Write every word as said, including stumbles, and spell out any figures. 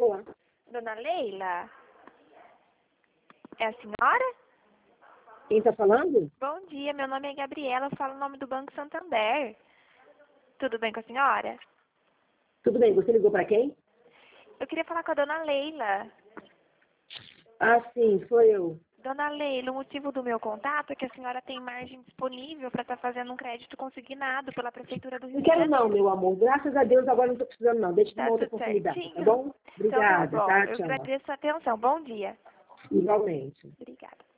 celular. Dona Leila? É a senhora? Quem está falando? Bom dia, meu nome é Gabriela, eu falo o nome do Banco Santander. Tudo bem com a senhora? Tudo bem, você ligou para quem? Eu queria falar com a dona Leila. Ah, sim, sou eu. Dona Leila, o motivo do meu contato é que a senhora tem margem disponível para estar fazendo um crédito consignado pela Prefeitura do Rio Não de quero Janeiro. não, meu amor. Graças a Deus agora não estou precisando não. Deixa Tá uma outra tudo oportunidade, tá certinho? bom? Então tá Obrigada, bom. tá? Eu Tchau. agradeço a atenção. Bom dia. Igualmente. Obrigada.